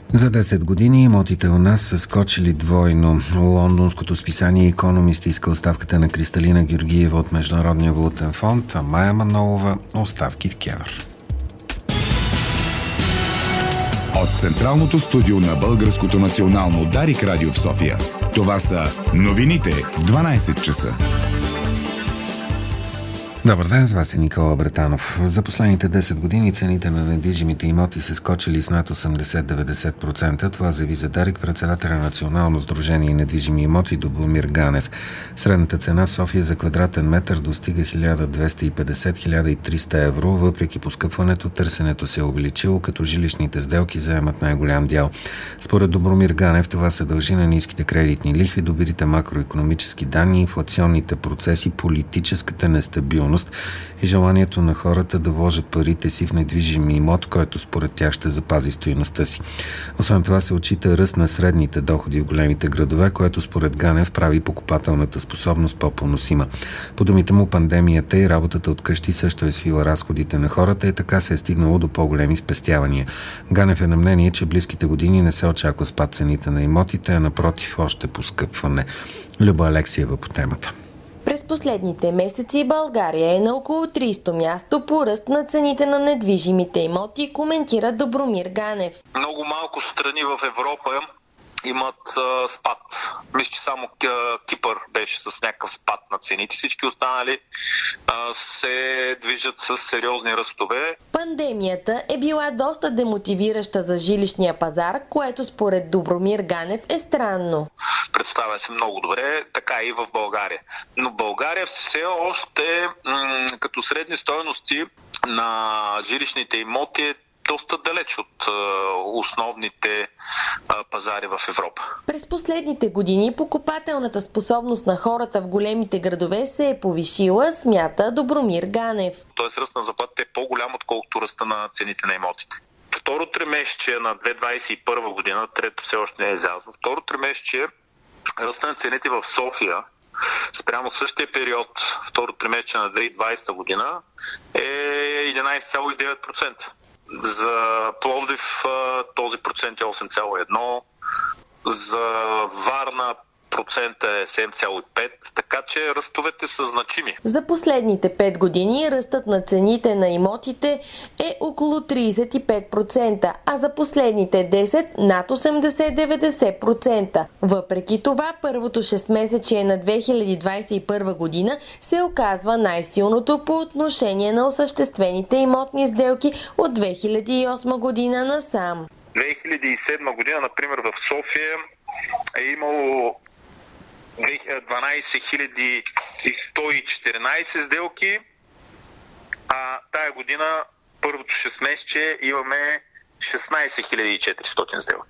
За 10 години имотите у нас са скочили двойно. Лондонското списание Икономист иска оставката на Кристалина Георгиева от Международния валутен фонд, а Мая Манолова оставки в КЕВР. От Централното студио на Българското национално Дарик радио в София. Това са новините в 12 часа. Добър ден, с вас е Никола Бретанов. За последните 10 години цените на недвижимите имоти са скочили с над 80-90%. Това заяви за Дарик председателя на Национално сдружение недвижими имоти Добромир Ганев. Средната цена в София за квадратен метър достига 1250-1300 евро. Въпреки поскъпването, търсенето се е увеличило, като жилищните сделки заемат най-голям дял. Според Добромир Ганев това се дължи на ниските кредитни лихви, добрите макроекономически данни, инфлационните процеси, политическата нестабилност и желанието на хората да вложат парите си в недвижим имот, който според тях ще запази стойността си. Освен това се отчита ръст на средните доходи в големите градове, което според Ганев прави покупателната способност по-поносима. По думите му, пандемията и работата от къщи също е свила разходите на хората и така се е стигнало до по-големи спестявания. Ганев е на мнение, че близките години не се очаква спад цените на имотите, а напротив още поскъпване. Люба Алексиева по темата. През последните месеци България е на около 30-то място по ръст на цените на недвижимите имоти, коментира Добромир Ганев. Много малко страни в Европа имат спад. Мисля, че само Кипър беше с някакъв спад на цените. Всички останали се движат с сериозни ръстове. Пандемията е била доста демотивираща за жилищния пазар, което според Добромир Ганев е странно. Представя се много добре, така и в България. Но България все още като средни стойности на жилищните имоти е доста далеч от основните пазари в Европа. През последните години покупателната способност на хората в големите градове се е повишила, смята Добромир Ганев. Тоест ръст на заплатите е по-голям, отколкото ръста на цените на имотите. Второ тримесечие на 2021 година, трето все още не е излязло, второ тримесечие ръста на цените в София спрямо същия период, второ тримесечие на 2020 година, е 11,9%. За Пловдив този процент е 8,1%, за Варна процента е 7,5%, така че ръстовете са значими. За последните 5 години ръстът на цените на имотите е около 35%, а за последните 10 над 80-90%. Въпреки това, първото 6-месечие на 2021 година се оказва най-силното по отношение на осъществените имотни сделки от 2008 година насам. 2007 година, например, в София е имало 12 114 сделки, а тая година, първото 6 месече, имаме 16 400 сделки.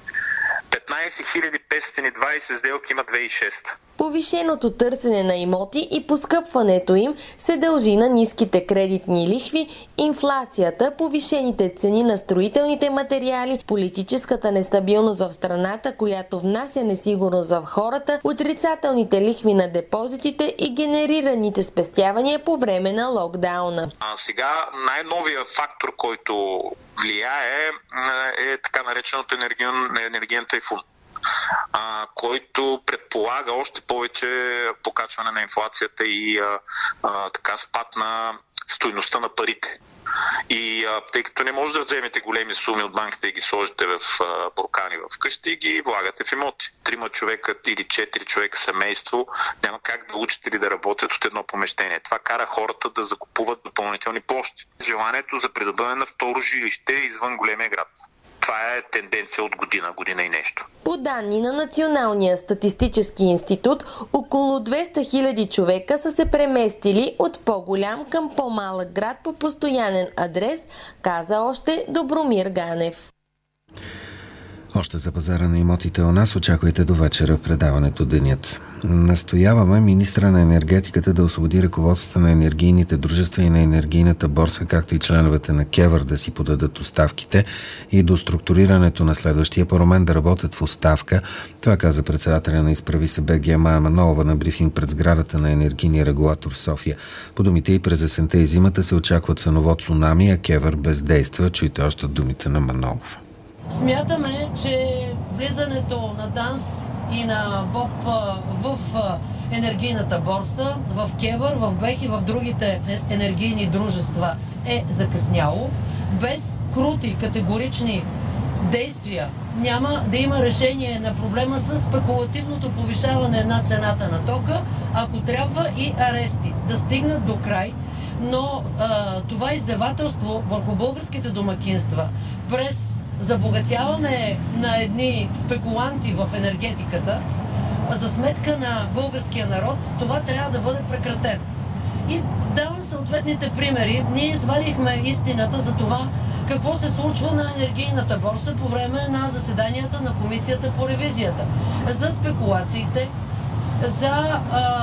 15 520 сделки има 2006. Повишеното търсене на имоти и поскъпването им се дължи на ниските кредитни лихви, инфлацията, повишените цени на строителните материали, политическата нестабилност в страната, която внася несигурност в хората, отрицателните лихви на депозитите и генерираните спестявания по време на локдауна. А сега най-новия фактор, който влияе, е така нареченото енергиен тайфун, който предполага още повече покачване на инфлацията и така спад на стойността на парите. И тъй като не може да вземете големи суми от банките и ги сложите в буркани в къщи, ги влагате в имоти. 3 човека или 4 човека семейство няма как да учат или да работят от едно помещение. Това кара хората да закупуват допълнителни площи. Желанието за придобиване на второ жилище извън големия град. Това е тенденция от година и нещо. По данни на Националния статистически институт, около 200 000 човека са се преместили от по-голям към по-малък град по постоянен адрес, каза още Добромир Ганев. Още за пазара на имотите у нас очаквайте до вечера в предаването Денят. Настояваме министра на енергетиката да освободи ръководството на енергийните дружества и на енергийната борса, както и членовете на КЕВР да си подадат оставките и до структурирането на следващия парламент да работят в оставка. Това каза председателя на Изправи се БГ Мая Манолова на брифинг пред сградата на енергийния регулатор в София. По думите и през есента и зимата се очаква ценово цунами, а КЕВР бездейства. Чуйте още от думите на Манолова. Смятаме, че влизането на ДАНС и на БОП в енергийната борса, в КЕВР, в БЕХ и в другите енергийни дружества е закъсняло. Без крути, категорични действия няма да има решение на проблема с спекулативното повишаване на цената на тока, ако трябва и арести да стигнат до край. Но това издевателство върху българските домакинства през забогатяване на едни спекуланти в енергетиката за сметка на българския народ, това трябва да бъде прекратено. И давам съответните примери. Ние извадихме истината за това какво се случва на енергийната борса по време на заседанията на Комисията по ревизията. За спекулациите, за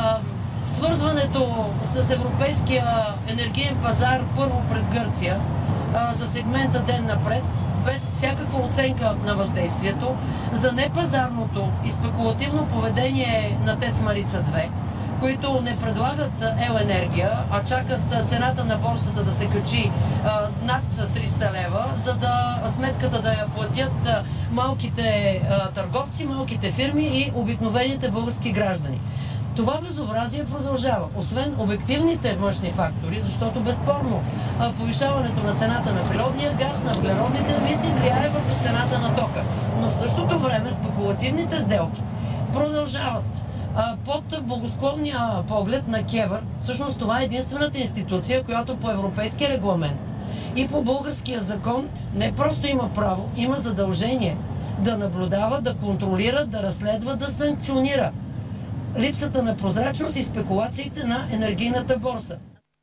свързването с европейския енергиен пазар първо през Гърция, за сегмента ден напред, без всякаква оценка на въздействието, за непазарното и спекулативно поведение на ТЕЦ Марица 2, които не предлагат енергия, а чакат цената на борсата да се качи над 300 лева, за да сметката да я платят малките търговци, малките фирми и обикновените български граждани. Това безобразие продължава. Освен обективните външни фактори, защото безспорно повишаването на цената на природния газ, на въглеродните емисии влияе върху цената на тока. Но в същото време спекулативните сделки продължават. Под благосклонния поглед на КЕВР, всъщност това е единствената институция, която по европейски регламент и по българския закон не просто има право, има задължение да наблюдава, да контролира, да разследва, да санкционира липсата на прозрачност и спекулациите на енергийната борса.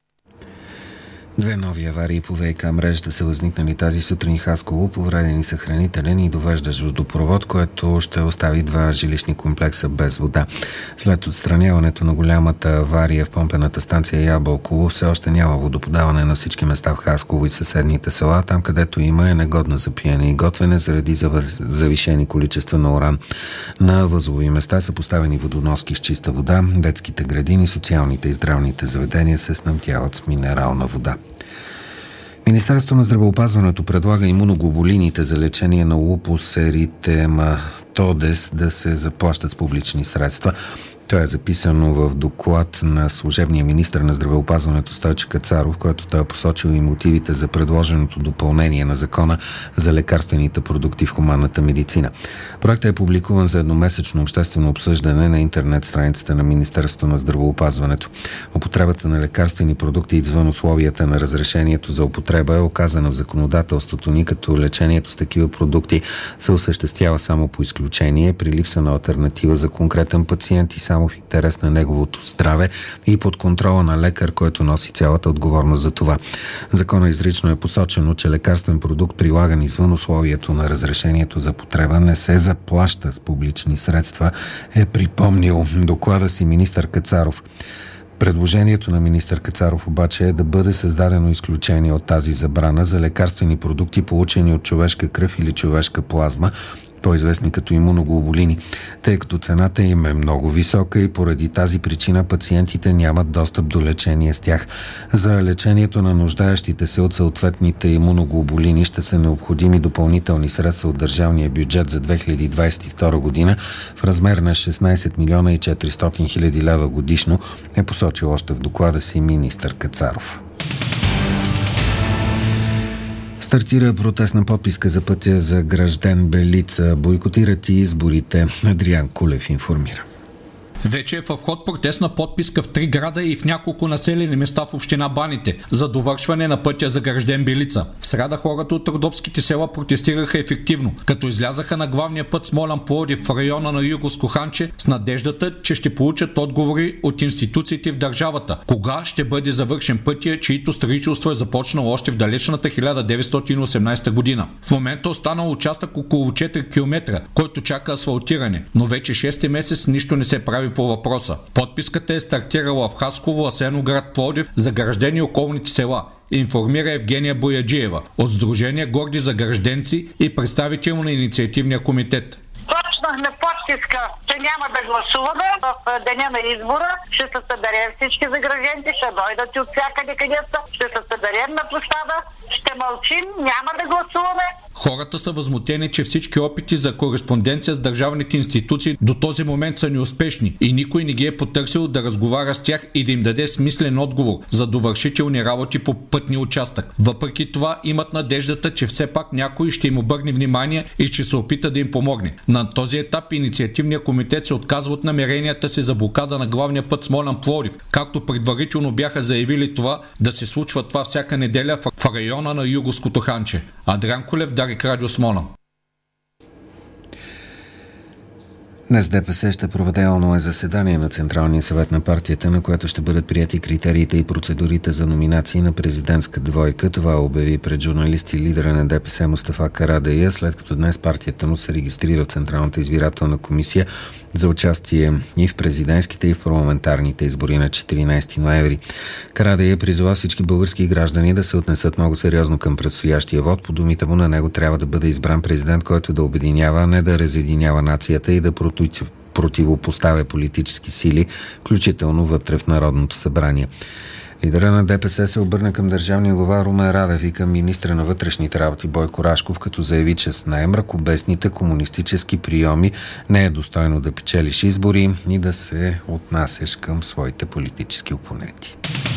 Две нови аварии по ВиК мрежата са възникнали тази сутрин в Хасково. Повредени са хранителен и довеждащ водопровод, което ще остави два жилищни комплекса без вода. След отстраняването на голямата авария в помпената станция Ябълково все още няма водоподаване на всички места в Хасково и съседните села. Там, където има, е негодна за пиене и готвене заради завишени количества на уран. На възлови места са поставени водоноски с чиста вода. Детските градини, социалните и здравните заведения се снабдяват с минерална вода. Министерството на здравеопазването предлага имуноглобулините за лечение на лупус еритематодес да се заплащат с публични средства. Това е записано в доклад на служебния министър на здравеопазването Стойчо Кацаров, който той е посочил и мотивите за предложеното допълнение на закона за лекарствените продукти в хуманната медицина. Проектът е публикуван за едномесечно обществено обсъждане на интернет страницата на Министерството на здравеопазването. Употребата на лекарствени продукти извън условията на разрешението за употреба е оказана в законодателството ни, като лечението с такива продукти се осъществява само по изключение, при липса на алтернатива за конкретен пациент и само в интерес на неговото здраве и под контрола на лекар, който носи цялата отговорност за това. Закона изрично е посочено, че лекарствен продукт, прилаган извън условието на разрешението за потреба, не се заплаща с публични средства, е припомнил доклада си министър Кацаров. Предложението на министър Кацаров обаче е да бъде създадено изключение от тази забрана за лекарствени продукти, получени от човешка кръв или човешка плазма, по-известни като имуноглобулини, тъй като цената им е много висока и поради тази причина пациентите нямат достъп до лечение с тях. За лечението на нуждаещите се от съответните имуноглобулини ще са необходими допълнителни средства от държавния бюджет за 2022 година в размер на 16 милиона и 400 хиляди лева годишно, е посочил още в доклада си министър Кацаров. Стартира протестна подписка за пътя за Гражден Белица. Бойкотират и изборите. Адриан Кулев информира. Вече е в ход протестна подписка в 3 града и в няколко населени места в община Баните за довършване на пътя за Гражден Белица. В сряда хората от родопските села протестираха ефективно, като излязаха на главния път Смолян-Пловдив в района на Юговско Ханче с надеждата, че ще получат отговори от институциите в държавата. Кога ще бъде завършен пътя, чието строителство е започнало още в далечната 1918 година. В момента останал участък около 4 км, който чака асфалтиране, но вече 6 месец нищо не се прави по въпроса. Подписката е стартирала в Хасково, Асеновград, Пловдив, за Гражден и околните села, информира Евгения Бояджиева от Сдружение Горди за гражденци и представител на инициативния комитет. Почнахме подписка, че няма да гласуваме в деня на избора. Ще се съберем всички загражденци, ще дойдат и от всякъде където са. Ще се съберем на площада, ще мълчим, няма да гласуваме. Хората са възмутени, че всички опити за кореспонденция с държавните институции до този момент са неуспешни и никой не ги е потърсил да разговаря с тях и да им даде смислен отговор за довършителни работи по пътния участък. Въпреки това имат надеждата, че все пак някой ще им обърне внимание и ще се опита да им помогне. На този етап инициативният комитет се отказва от намеренията си за блокада на главния път Смолян-Пловдив, както предварително бяха заявили това да се случва това всяка неделя в района на Юговското ханче. Адриан Колев, Дарик Радио Смолян. Днес ДПС ще проведе онлайн заседание на Централния съвет на партията, на което ще бъдат прияти критериите и процедурите за номинации на президентска двойка. Това обяви пред журналисти лидера на ДПС Мустафа Карадайъ, след като днес партията му се регистрира в Централната избирателна комисия за участие и в президентските, и в парламентарните избори на 14 ноември. Карадайъ призова всички български граждани да се отнесат много сериозно към предстоящия вод. По думите му, на него трябва да бъде избран президент, който да обединява, а не да разединява нацията и да противопоставя политически сили, включително вътре в Народното събрание. Лидера на ДПС се обърна към държавния глава Румен Радев и към министра на вътрешните работи Бойко Рашков, като заяви, че с най-мракобесните комунистически приеми не е достойно да печелиш избори и да се отнасяш към своите политически опоненти.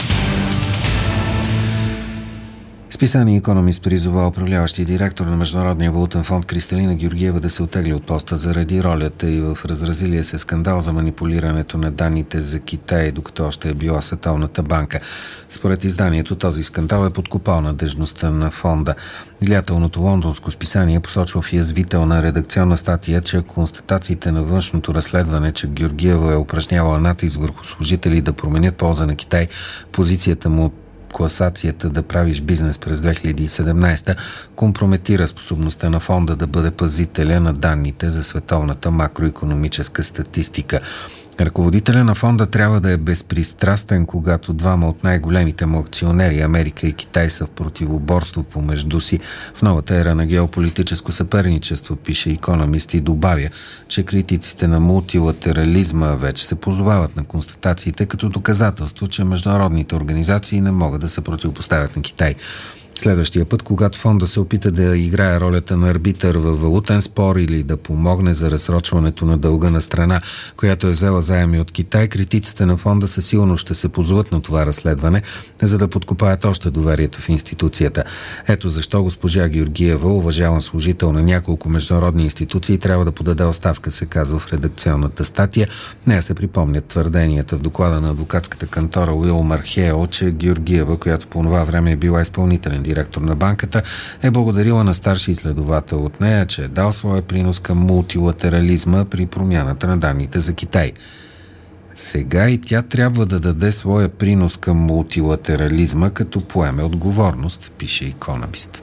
Списание Икономист призова управляващия директор на Международния валутен фонд Кристалина Георгиева да се оттегли от поста заради ролята и в разразилия се скандал за манипулирането на данните за Китай, докато още е била Световната банка. Според изданието, този скандал е подкопал надежността на фонда. Влиятелното лондонско списание посочва в язвителна редакционна статия, че констатациите на външното разследване, че Георгиева е упражнявала натиск върху служители да променят полза на Китай, позицията му класацията да правиш бизнес през 2017 компрометира способността на фонда да бъде пазителя на данните за световната макроикономическа статистика. Ръководителя на фонда трябва да е безпристрастен, когато двама от най-големите му акционери, Америка и Китай, са в противоборство помежду си в новата ера на геополитическо съперничество, пише Икономист и добавя, че критиците на мултилатерализма вече се позовават на констатациите като доказателство, че международните организации не могат да се противопоставят на Китай. Следващия път, когато фонда се опита да играе ролята на арбитър във валутен спор или да помогне за разсрочването на дълга на страна, която е взела заеми от Китай, критиците на фонда със сигурност ще се позоват на това разследване, за да подкопаят още доверието в институцията. Ето защо госпожа Георгиева, уважаван служител на няколко международни институции, трябва да подаде оставка, се казва в редакционната статия. Нея се припомнят твърденията в доклада на адвокатската кантора Уилмар Хейл, че Георгиева, която по това време е била изпълнителен директор на банката, е благодарила на старши изследовател от нея, че е дал своя принос към мултилатерализма при промяната на данните за Китай. Сега и тя трябва да даде своя принос към мултилатерализма, като поеме отговорност, пише Икономист.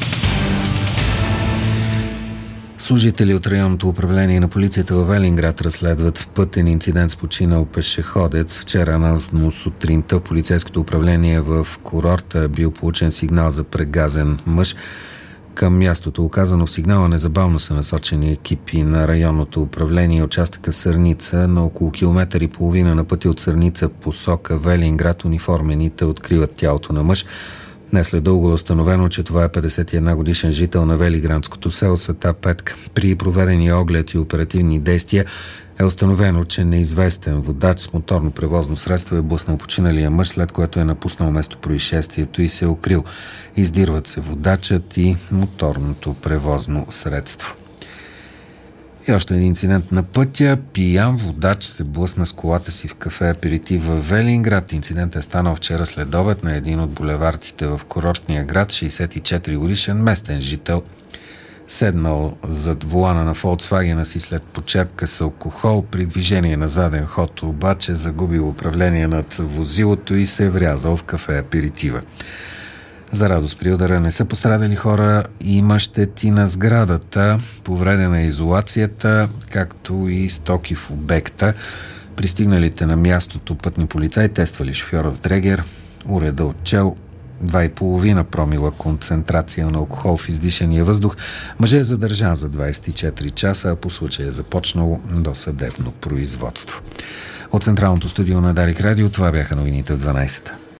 Служители от районното управление на полицията във Велинград разследват пътен инцидент с починал пешеходец. Вчера рано сутринта в полицейското управление в курорта е бил получен сигнал за прегазен мъж. Към мястото, оказано в сигнала, незабавно са насочени екипи на районното управление. Участъка в Сърница, на около километър и половина на пътя от Сърница посока Велинград, униформените откриват тялото на мъж. Днес след дълго е установено, че това е 51 годишен жител на велиградското село Света Петка. При проведени оглед и оперативни действия е установено, че неизвестен водач с моторно превозно средство е блъснал починалия мъж, след което е напуснал место происшествието и се е укрил. Издирват се водачът и моторното превозно средство. И още един инцидент на пътя. Пиян водач се блъсна с колата си в кафе аперитив в Велинград. Инцидентът е станал вчера след обед на един от булевардите в курортния град. 64 годишен местен жител седнал зад волана на Фолксвагена си след почерпка с алкохол. При движение на заден ход обаче загубил управление над возилото и се е врязал в кафе аперитива. За радост при удара не са пострадали хора, има щети на сградата, повредена е изолацията, както и стоки в обекта. Пристигналите на мястото пътни полицаи тествали шофьора с дрегер, уреда отчел 2,5 промила концентрация на алкохол в издишания въздух. Мъжът е задържан за 24 часа, а по случая е започнало досъдебно производство. От Централното студио на Дарик Радио това бяха новините в 12-та.